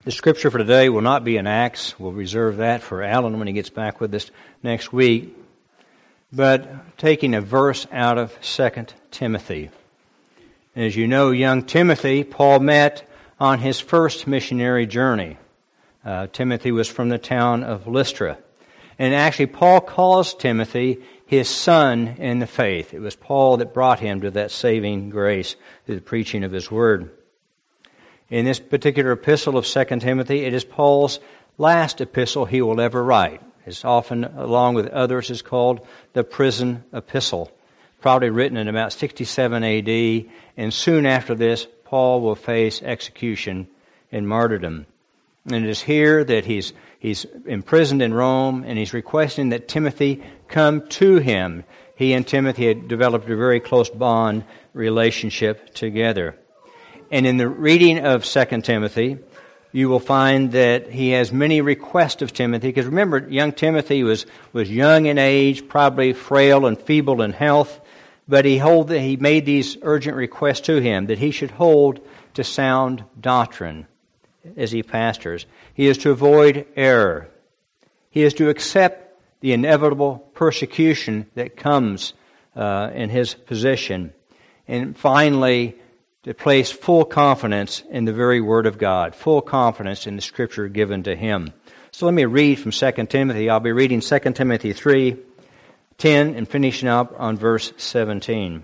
The scripture for today will not be in Acts. We'll reserve that for Alan when he gets back with us next week. But taking a verse out of 2 Timothy. As you know, young Timothy, Paul met on his first missionary journey. Timothy was from the town of Lystra. And actually, Paul calls Timothy his son in the faith. It was Paul that brought him to that saving grace through the preaching of his word. In this particular epistle of 2 Timothy, it is Paul's last epistle he will ever write. It's often, along with others, is called the prison epistle. Probably written in about 67 A.D., and soon after this, Paul will face execution and martyrdom. And it is here that he's imprisoned in Rome, and he's requesting that Timothy come to him. He and Timothy had developed a very close bond relationship together. And in the reading of 2 Timothy, you will find that he has many requests of Timothy, because remember, young Timothy was young in age, probably frail and feeble in health, but he made these urgent requests to him that he should hold to sound doctrine as he pastors. He is to avoid error. He is to accept the inevitable persecution that comes in his position. And finally, to place full confidence in the very Word of God, full confidence in the Scripture given to him. So let me read from 2 Timothy. I'll be reading 2 Timothy 3:10 and finishing up on verse 17.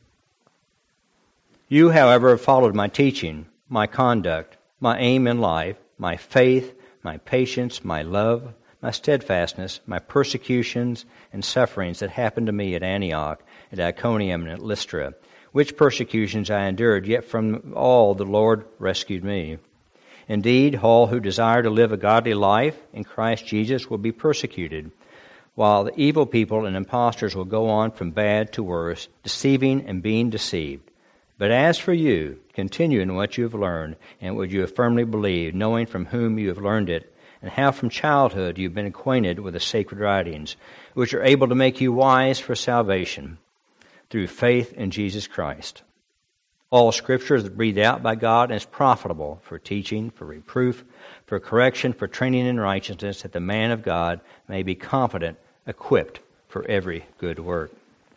You, however, have followed my teaching, my conduct, my aim in life, my faith, my patience, my love, my steadfastness, my persecutions and sufferings that happened to me at Antioch, at Iconium, and at Lystra, which persecutions I endured, yet from all the Lord rescued me. Indeed, all who desire to live a godly life in Christ Jesus will be persecuted, while the evil people and impostors will go on from bad to worse, deceiving and being deceived. But as for you, continue in what you have learned and what you have firmly believed, knowing from whom you have learned it, and how from childhood you have been acquainted with the sacred writings, which are able to make you wise for salvation through faith in Jesus Christ. All Scripture is breathed out by God and is profitable for teaching, for reproof, for correction, for training in righteousness, that the man of God may be competent, equipped for every good work.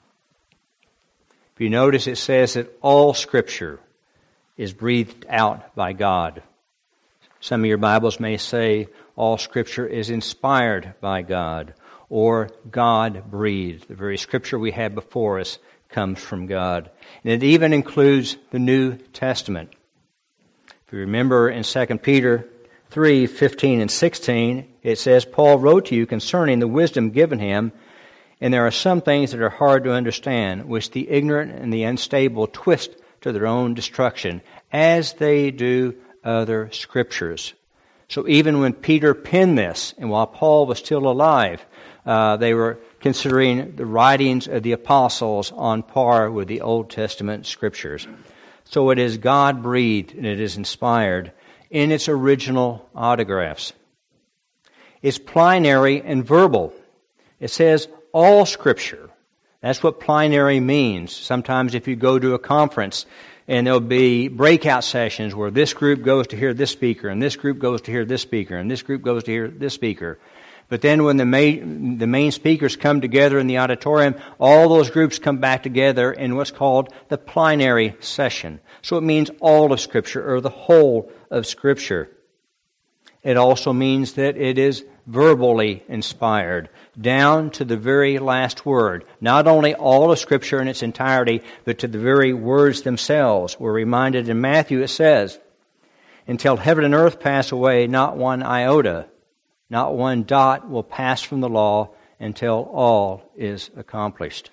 If you notice, it says that all Scripture is breathed out by God. Some of your Bibles may say all Scripture is inspired by God, or God-breathed. The very Scripture we have before us comes from God. And it even includes the New Testament. If you remember in 2 Peter 3:15 and 16, it says, Paul wrote to you concerning the wisdom given him, and there are some things that are hard to understand, which the ignorant and the unstable twist to their own destruction, as they do other Scriptures. So even when Peter penned this, and while Paul was still alive, they were considering the writings of the apostles on par with the Old Testament Scriptures. So it is God-breathed and it is inspired in its original autographs. It's plenary and verbal. It says all Scripture. That's what plenary means. Sometimes if you go to a conference and there'll be breakout sessions where this group goes to hear this speaker, and this group goes to hear this speaker, and this group goes to hear this speaker. But then when the main speakers come together in the auditorium, all those groups come back together in what's called the plenary session. So it means all of Scripture, or the whole of Scripture. It also means that it is verbally inspired, down to the very last word. Not only all of Scripture in its entirety, but to the very words themselves. We're reminded in Matthew, it says, until heaven and earth pass away, not one iota, not one dot will pass from the law until all is accomplished.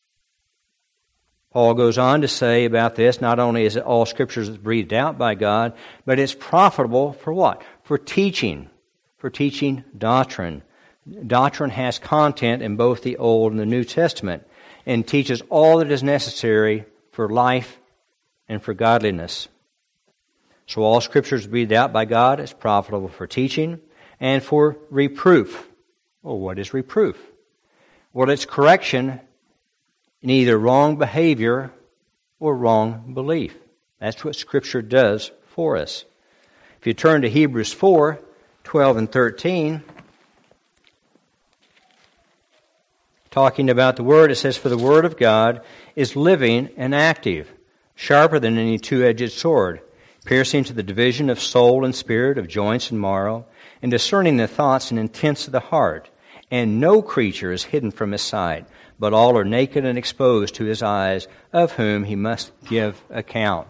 Paul goes on to say about this, not only is it all Scriptures breathed out by God, but it's profitable for what? For teaching doctrine. Doctrine has content in both the Old and the New Testament, and teaches all that is necessary for life and for godliness. So all Scripture is breathed out by God. It's profitable for teaching and for reproof. Well, what is reproof? Well, it's correction in either wrong behavior or wrong belief. That's what Scripture does for us. If you turn to Hebrews 4, 12 and 13, talking about the Word, it says, "For the Word of God is living and active, sharper than any two-edged sword, piercing to the division of soul and spirit, of joints and marrow, and discerning the thoughts and intents of the heart. And no creature is hidden from His sight, but all are naked and exposed to His eyes, of whom He must give account."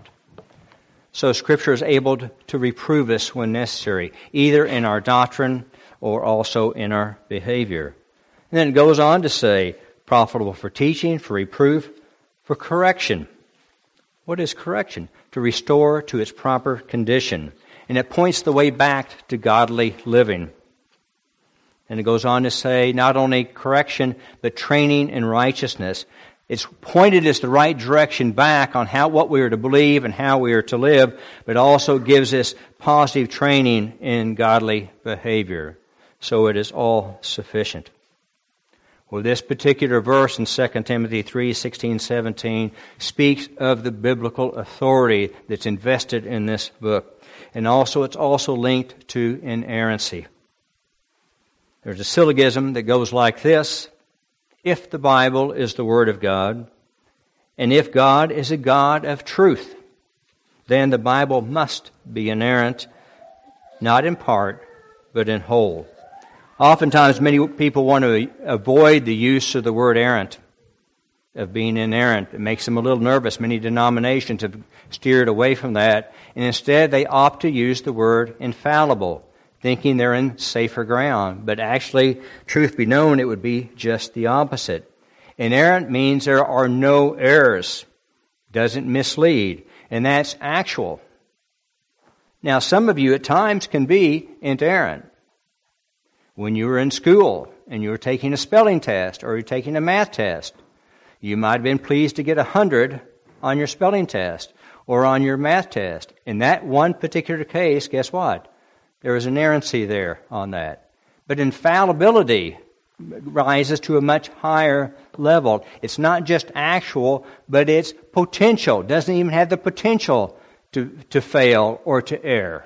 So Scripture is able to reprove us when necessary, either in our doctrine or also in our behavior. And then it goes on to say, profitable for teaching, for reproof, for correction. What is correction? To restore to its proper condition. And it points the way back to godly living. And it goes on to say, not only correction, but training in righteousness. It's pointed us the right direction back on what we are to believe and how we are to live, but also gives us positive training in godly behavior. So it is all sufficient. Well, this particular verse in 2 Timothy 3, 16, 17 speaks of the biblical authority that's invested in this book. And also, it's also linked to inerrancy. There's a syllogism that goes like this: if the Bible is the Word of God, and if God is a God of truth, then the Bible must be inerrant, not in part, but in whole. Oftentimes, many people want to avoid the use of the word errant, of being inerrant. It makes them a little nervous. Many denominations have steered away from that, and instead they opt to use the word infallible, thinking they're in safer ground. But actually, truth be known, it would be just the opposite. Inerrant means there are no errors, doesn't mislead, and that's actual. Now, some of you at times can be inerrant. When you were in school and you were taking a spelling test or you're taking a math test, you might have been pleased to get 100 on your spelling test or on your math test. In that one particular case, guess what? There is inerrancy there on that. But infallibility rises to a much higher level. It's not just actual, but it's potential. It doesn't even have the potential to fail or to err.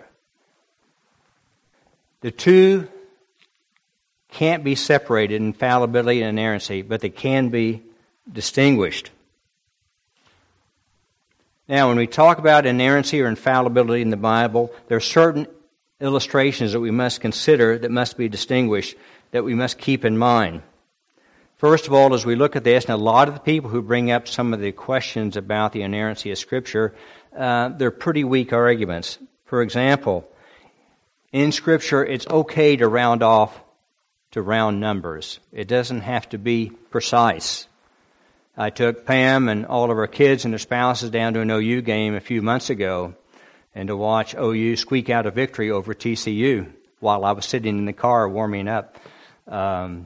The two can't be separated, infallibility and inerrancy, but they can be distinguished. Now, when we talk about inerrancy or infallibility in the Bible, there are certain illustrations that we must consider that must be distinguished, that we must keep in mind. First of all, as we look at this, and a lot of the people who bring up some of the questions about the inerrancy of Scripture, they're pretty weak arguments. For example, in Scripture, it's okay to round off to round numbers. It doesn't have to be precise. I took Pam and all of our kids and their spouses down to an OU game a few months ago, and to watch OU squeak out a victory over TCU while I was sitting in the car warming up. The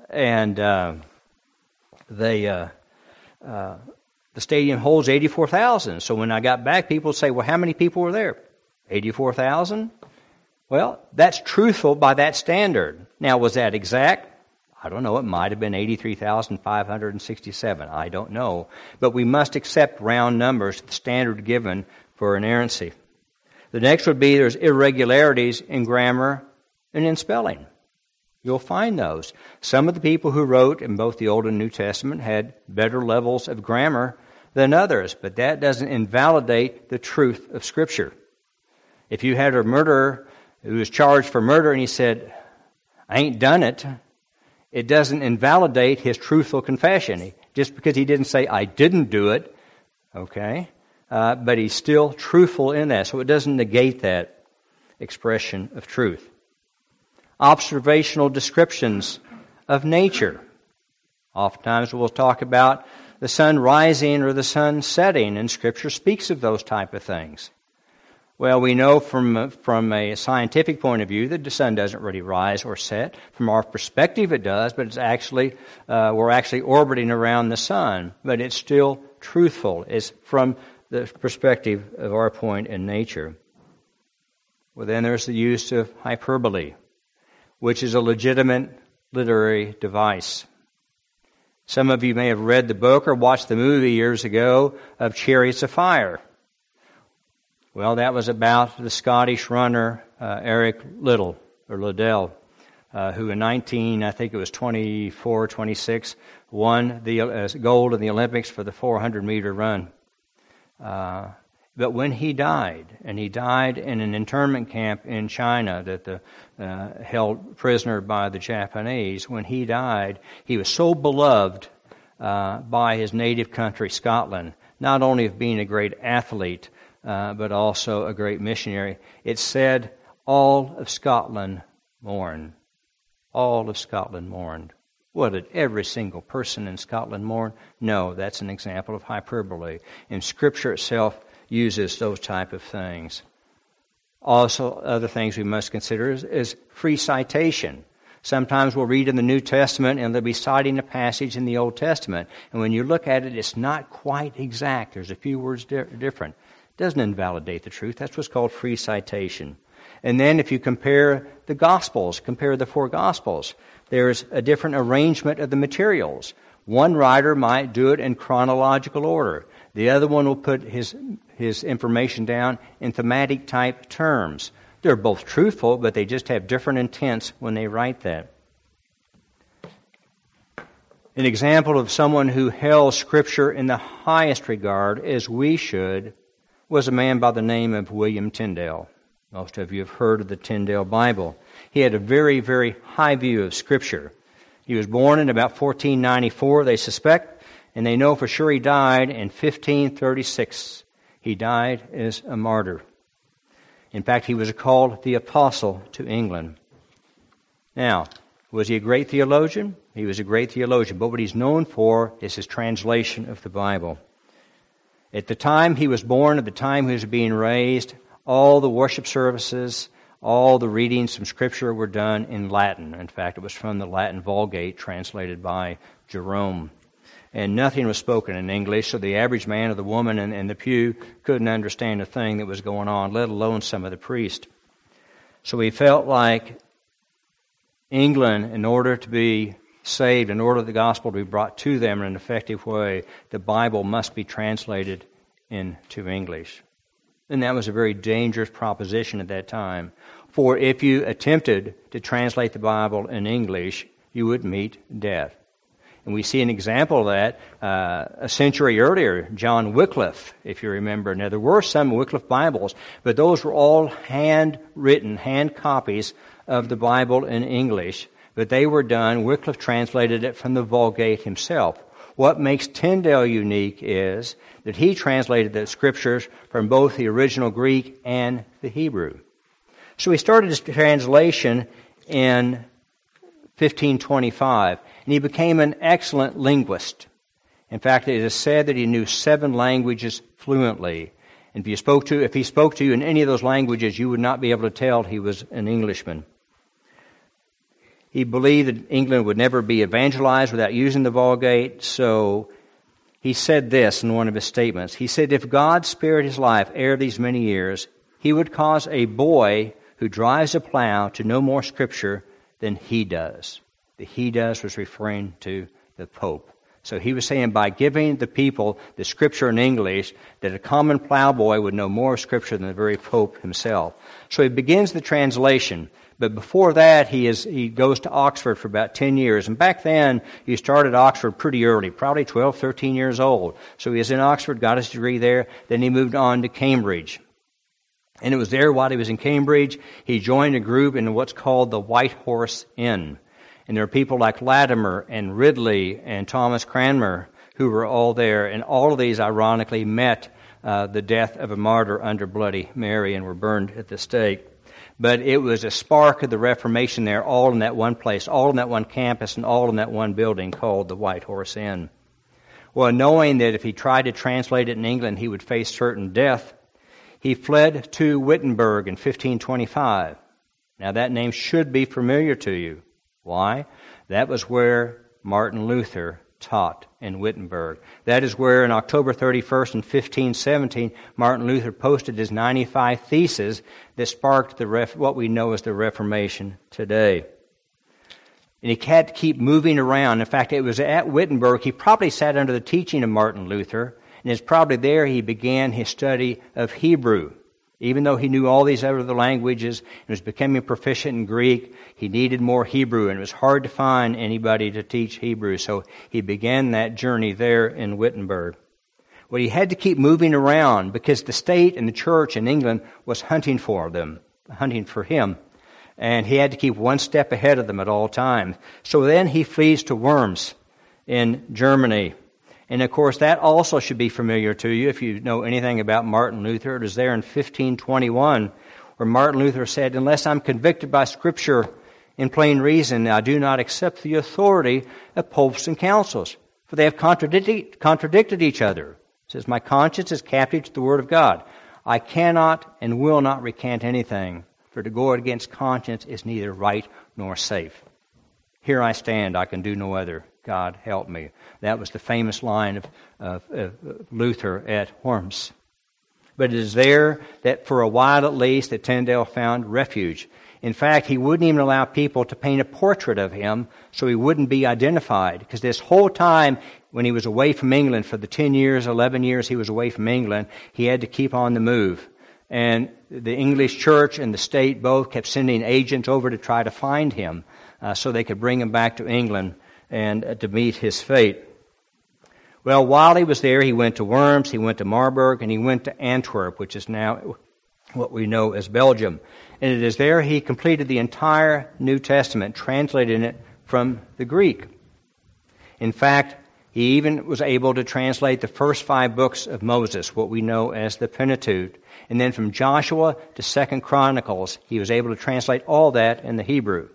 stadium holds 84,000. So when I got back, people would say, well, how many people were there? 84,000? Well, that's truthful by that standard. Now, was that exact? I don't know. It might have been 83,567. I don't know. But we must accept round numbers, the standard given for inerrancy. The next would be there's irregularities in grammar and in spelling. You'll find those. Some of the people who wrote in both the Old and New Testament had better levels of grammar than others, but that doesn't invalidate the truth of Scripture. If you had a murderer who was charged for murder and he said, I ain't done it, it doesn't invalidate his truthful confession. Just because he didn't say, I didn't do it, okay, but he's still truthful in that, so it doesn't negate that expression of truth. Observational descriptions of nature. Oftentimes we'll talk about the sun rising or the sun setting, and Scripture speaks of those type of things. Well, we know from a scientific point of view that the sun doesn't really rise or set. From our perspective, it does, but it's actually we're actually orbiting around the sun. But it's still truthful. It's from the perspective of our point in nature. Well, then there's the use of hyperbole, which is a legitimate literary device. Some of you may have read the book or watched the movie years ago of Chariots of Fire. Well, that was about the Scottish runner Eric Liddell, who in 26, won the gold in the Olympics for the 400-meter run. But when he died, and he died in an internment camp in China that held prisoner by the Japanese, when he died, he was so beloved by his native country, Scotland, not only of being a great athlete, but also a great missionary. It said, all of Scotland mourned. All of Scotland mourned. Well, did every single person in Scotland mourn? No, that's an example of hyperbole. And Scripture itself uses those type of things. Also, other things we must consider is free citation. Sometimes we'll read in the New Testament and they'll be citing a passage in the Old Testament. And when you look at it, it's not quite exact. There's a few words different. It doesn't invalidate the truth. That's what's called free citation. And then if you compare the Gospels, compare the 4 Gospels, there's a different arrangement of the materials. One writer might do it in chronological order. The other one will put his information down in thematic type terms. They're both truthful, but they just have different intents when they write that. An example of someone who held Scripture in the highest regard, as we should, was a man by the name of William Tyndale. Most of you have heard of the Tyndale Bible. He had a very, very high view of Scripture. He was born in about 1494, they suspect, and they know for sure he died in 1536. He died as a martyr. In fact, he was called the Apostle to England. Now, was he a great theologian? He was a great theologian, but what he's known for is his translation of the Bible. At the time he was born, at the time he was being raised, all the worship services, all the readings from Scripture were done in Latin. In fact, it was from the Latin Vulgate, translated by Jerome. And nothing was spoken in English, so the average man or the woman in the pew couldn't understand a thing that was going on, let alone some of the priests. So he felt like England, in order to be saved, in order for the gospel to be brought to them in an effective way, the Bible must be translated into English. And that was a very dangerous proposition at that time. For if you attempted to translate the Bible in English, you would meet death. And we see an example of that a century earlier, John Wycliffe, if you remember. Now, there were some Wycliffe Bibles, but those were all handwritten, hand copies of the Bible in English. But they were done, Wycliffe translated it from the Vulgate himself. What makes Tyndale unique is that he translated the Scriptures from both the original Greek and the Hebrew. So he started his translation in 1525, and he became an excellent linguist. In fact, it is said that he knew 7 languages fluently. And if he spoke to you in any of those languages, you would not be able to tell he was an Englishman. He believed that England would never be evangelized without using the Vulgate, so he said this in one of his statements. He said, if God spared his life ere these many years, he would cause a boy who drives a plow to know more Scripture than he does. The he does was referring to the Pope. So he was saying by giving the people the Scripture in English, that a common plowboy would know more Scripture than the very Pope himself. So he begins the translation. But before that, he goes to Oxford for about 10 years. And back then, he started Oxford pretty early, probably 12, 13 years old. So he was in Oxford, got his degree there. Then he moved on to Cambridge. And it was there while he was in Cambridge, he joined a group in what's called the White Horse Inn. And there are people like Latimer and Ridley and Thomas Cranmer who were all there. And all of these, ironically, met the death of a martyr under Bloody Mary and were burned at the stake. But it was a spark of the Reformation there, all in that one place, all in that one campus, and all in that one building called the White Horse Inn. Well, knowing that if he tried to translate it in England, he would face certain death, he fled to Wittenberg in 1525. Now, that name should be familiar to you. Why? That was where Martin Luther taught in Wittenberg. That is where, on October 31st in 1517, Martin Luther posted his 95 Theses that sparked what we know as the Reformation today. And he had to keep moving around. In fact, it was at Wittenberg, he probably sat under the teaching of Martin Luther, and it's probably there he began his study of Hebrew. Even though he knew all these other languages and was becoming proficient in Greek, he needed more Hebrew, and it was hard to find anybody to teach Hebrew. So he began that journey there in Wittenberg. Well, he had to keep moving around because the state and the church in England was hunting for him. And he had to keep one step ahead of them at all times. So then he flees to Worms in Germany. And of course, that also should be familiar to you if you know anything about Martin Luther. It is there in 1521 where Martin Luther said, "Unless I'm convicted by Scripture in plain reason, I do not accept the authority of popes and councils, for they have contradicted each other." He says, "My conscience is captive to the Word of God. I cannot and will not recant anything, for to go against conscience is neither right nor safe. Here I stand, I can do no other. God help me." That was the famous line of Luther at Worms. But it is there that for a while at least that Tyndale found refuge. In fact, he wouldn't even allow people to paint a portrait of him so he wouldn't be identified. Because this whole time when he was away from England, for the 11 years he was away from England, he had to keep on the move. And the English church and the state both kept sending agents over to try to find him so they could bring him back to England and to meet his fate. Well, while he was there, he went to Worms, he went to Marburg, and he went to Antwerp, which is now what we know as Belgium. And it is there he completed the entire New Testament, translating it from the Greek. In fact, he even was able to translate the first 5 books of Moses, what we know as the Pentateuch. And then from Joshua to 2 Chronicles, he was able to translate all that in the Hebrew.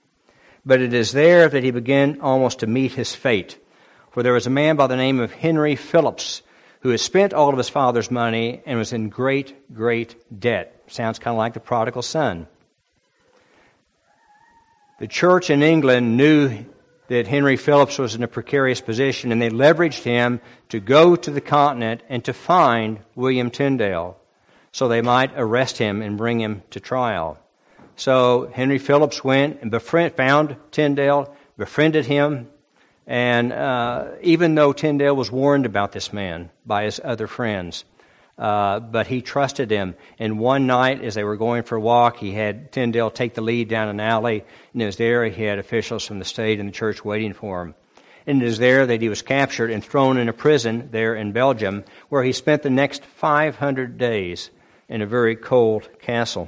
But it is there that he began almost to meet his fate. For there was a man by the name of Henry Phillips who had spent all of his father's money and was in great, great debt. Sounds kind of like the prodigal son. The church in England knew that Henry Phillips was in a precarious position, and they leveraged him to go to the continent and to find William Tyndale so they might arrest him and bring him to trial. So Henry Phillips went and found Tyndale, befriended him, and even though Tyndale was warned about this man by his other friends, but he trusted him. And one night, as they were going for a walk, he had Tyndale take the lead down an alley, and it was there he had officials from the state and the church waiting for him. And it is there that he was captured and thrown in a prison there in Belgium, where he spent the next 500 days in a very cold castle.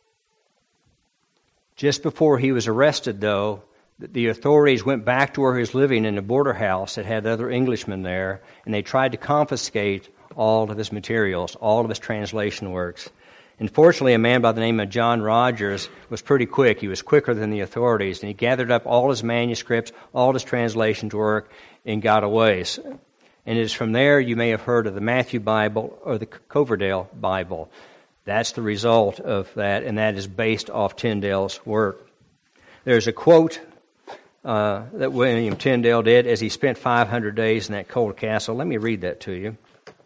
Just before he was arrested, though, the authorities went back to where he was living in a border house that had other Englishmen there, and they tried to confiscate all of his materials, all of his translation works. Unfortunately, a man by the name of John Rogers was pretty quick. He was quicker than the authorities, and he gathered up all his manuscripts, all his translations work, and got away. And it is from there you may have heard of the Matthew Bible or the Coverdale Bible. That's the result of that, and that is based off Tyndale's work. There's a quote that William Tyndale did as he spent 500 days in that cold castle. Let me read that to you.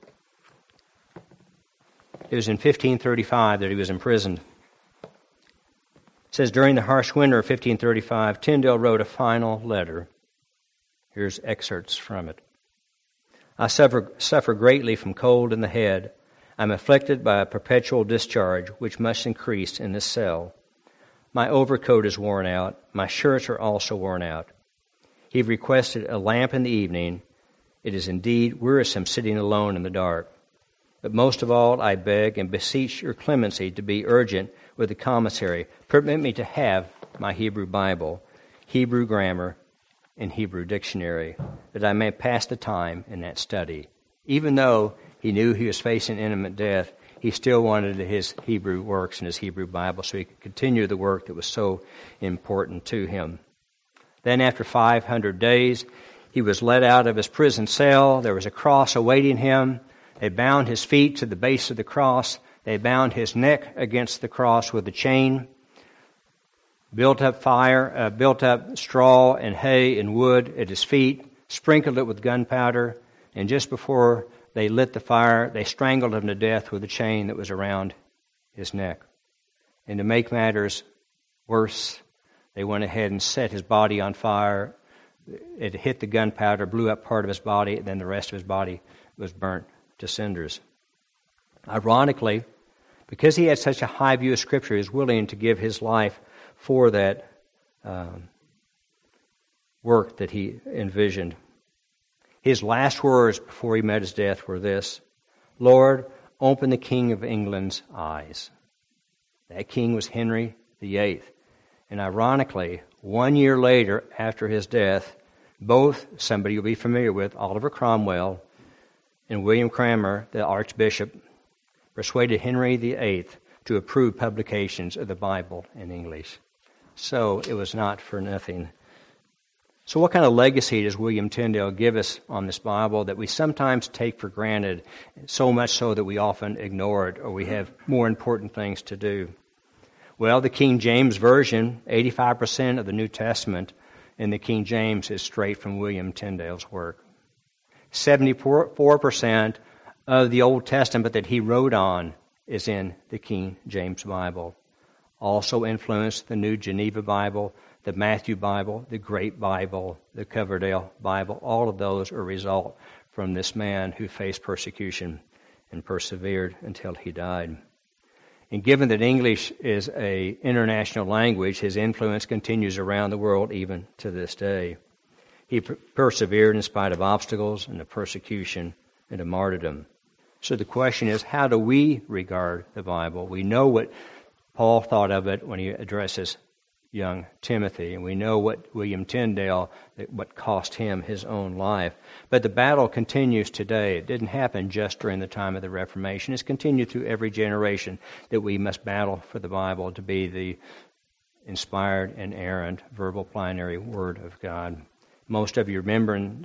It was in 1535 that he was imprisoned. It says, during the harsh winter of 1535, Tyndale wrote a final letter. Here's excerpts from it. I suffer greatly from cold in the head. I'm afflicted by a perpetual discharge, which must increase in this cell. My overcoat is worn out. My shirts are also worn out. He requested a lamp in the evening. It is indeed wearisome sitting alone in the dark. But most of all, I beg and beseech your clemency to be urgent with the commissary. Permit me to have my Hebrew Bible, Hebrew grammar, and Hebrew dictionary, that I may pass the time in that study. Even though he knew he was facing imminent death, he still wanted his Hebrew works and his Hebrew Bible so he could continue the work that was so important to him. Then after 500 days, he was let out of his prison cell. There was a cross awaiting him. They bound his feet to the base of the cross. They bound his neck against the cross with a chain. Built up straw and hay and wood at his feet, sprinkled it with gunpowder, and just before they lit the fire, they strangled him to death with a chain that was around his neck. And to make matters worse, they went ahead and set his body on fire. It hit the gunpowder, blew up part of his body, and then the rest of his body was burnt to cinders. Ironically, Because he had such a high view of Scripture, he was willing to give his life for that work that he envisioned. His last words before he met his death were this: "Lord, open the King of England's eyes." That king was Henry VIII. And ironically, 1 year later after his death, both, somebody you'll be familiar with, Oliver Cromwell and William Cranmer, the Archbishop, persuaded Henry VIII to approve publications of the Bible in English. So it was not for nothing. So what kind of legacy does William Tyndale give us on this Bible that we sometimes take for granted, so much so that we often ignore it or we have more important things to do? Well, the King James Version, 85% of the New Testament in the King James is straight from William Tyndale's work. 74% of the Old Testament that he wrote on is in the King James Bible. Also influenced the New Geneva Bible, the Matthew Bible, the Great Bible, the Coverdale Bible. All of those are a result from this man who faced persecution and persevered until he died. And given that English is an international language, his influence continues around the world even to this day. He persevered in spite of obstacles and of persecution and of martyrdom. So the question is, how do we regard the Bible? We know what Paul thought of it when he addresses young Timothy, and we know what William Tyndale, what cost him his own life. But the battle continues today. It didn't happen just during the time of the Reformation. It's continued through every generation that we must battle for the Bible to be the inspired, inerrant, verbal, plenary Word of God. Most of you remember in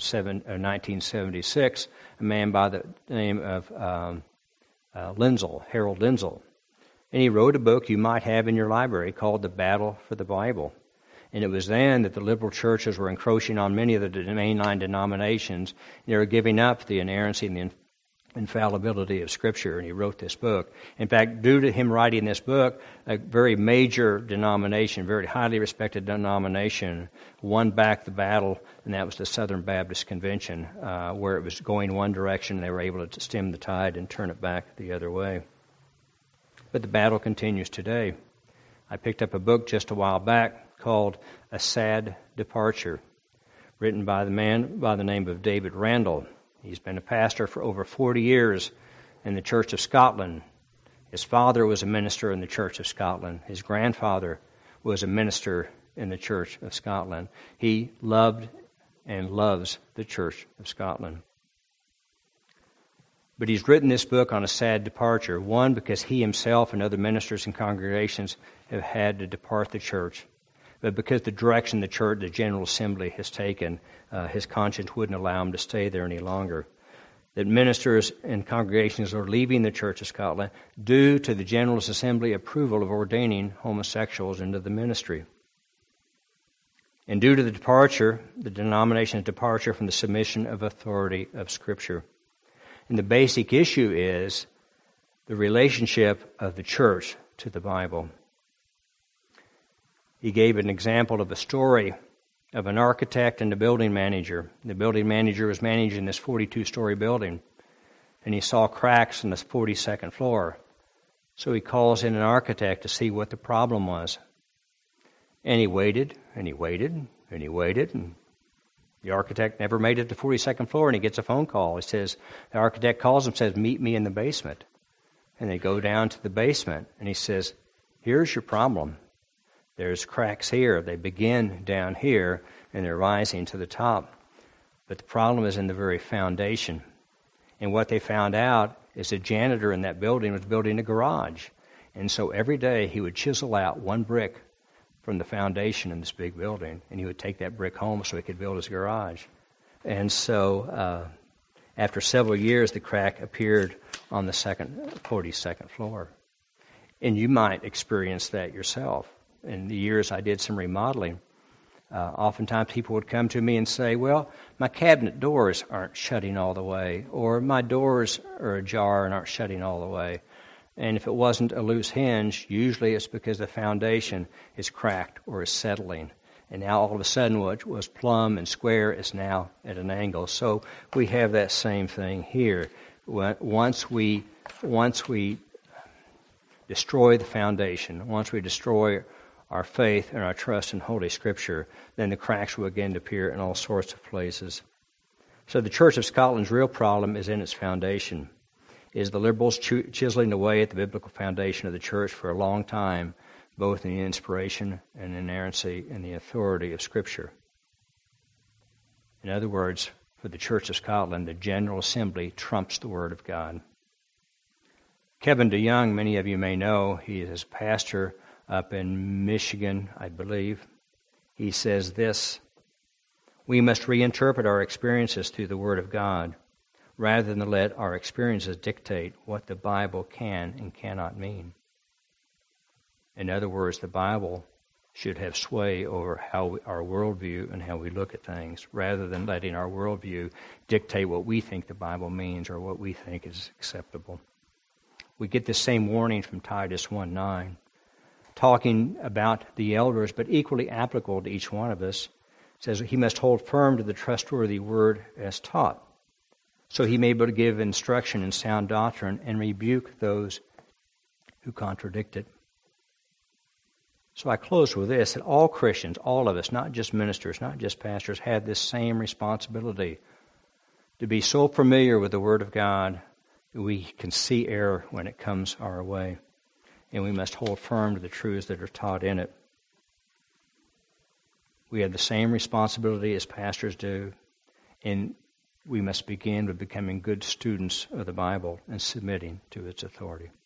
1976, a man by the name of Lindsell, Harold Lindsell. And he wrote a book you might have in your library called The Battle for the Bible. And it was then that the liberal churches were encroaching on many of the mainline denominations. They were giving up the inerrancy and the infallibility of Scripture, and he wrote this book. In fact, due to him writing this book, a very major denomination, very highly respected denomination, won back the battle, and that was the Southern Baptist Convention, where it was going one direction, and they were able to stem the tide and turn it back the other way. But the battle continues today. I picked up a book just a while back called A Sad Departure, written by the man by the name of David Randall. He's been a pastor for over 40 years in the Church of Scotland. His father was a minister in the Church of Scotland. His grandfather was a minister in the Church of Scotland. He loved and loves the Church of Scotland. But he's written this book on a sad departure. One, because he himself and other ministers and congregations have had to depart the church. But because the direction the church, the General Assembly, has taken, his conscience wouldn't allow him to stay there any longer. That ministers and congregations are leaving the Church of Scotland due to the General Assembly approval of ordaining homosexuals into the ministry. And due to the departure, the denomination's departure from the submission of authority of Scripture. And the basic issue is the relationship of the church to the Bible. He gave an example of a story of an architect and a building manager. The building manager was managing this 42-story building, and he saw cracks in the 42nd floor. So he calls in an architect to see what the problem was. And he waited, and he waited, and he waited, and the architect never made it to the 42nd floor, and he gets a phone call. He says, the architect calls him and says, meet me in the basement. And they go down to the basement, and he says, here's your problem. There's cracks here. They begin down here, and they're rising to the top. But the problem is in the very foundation. And what they found out is the janitor in that building was building a garage. And so every day he would chisel out one brick from the foundation in this big building, and he would take that brick home so he could build his garage. And so after several years, the crack appeared on the 42nd floor. And you might experience that yourself. In the years I did some remodeling, oftentimes people would come to me and say, well, my cabinet doors aren't shutting all the way, or my doors are ajar and aren't shutting all the way. And if it wasn't a loose hinge, usually it's because the foundation is cracked or is settling. And now all of a sudden what was plumb and square is now at an angle. So we have that same thing here. Once we destroy the foundation, once we destroy our faith and our trust in Holy Scripture, then the cracks will begin to appear in all sorts of places. So the Church of Scotland's real problem is in its foundation. Is the liberals chiseling away at the biblical foundation of the church for a long time, both in the inspiration and inerrancy and the authority of Scripture. In other words, for the Church of Scotland, the General Assembly trumps the Word of God. Kevin DeYoung, many of you may know, he is pastor up in Michigan, I believe. He says this: we must reinterpret our experiences through the Word of God, rather than let our experiences dictate what the Bible can and cannot mean. In other words, the Bible should have sway over our worldview and how we look at things, rather than letting our worldview dictate what we think the Bible means or what we think is acceptable. We get the same warning from Titus 1:9, talking about the elders, but equally applicable to each one of us. It says he must hold firm to the trustworthy word as taught, so he may be able to give instruction in sound doctrine and rebuke those who contradict it. So I close with this, that all Christians, all of us, not just ministers, not just pastors, have this same responsibility to be so familiar with the Word of God that we can see error when it comes our way. And we must hold firm to the truths that are taught in it. We have the same responsibility as pastors do, and we must begin with becoming good students of the Bible and submitting to its authority.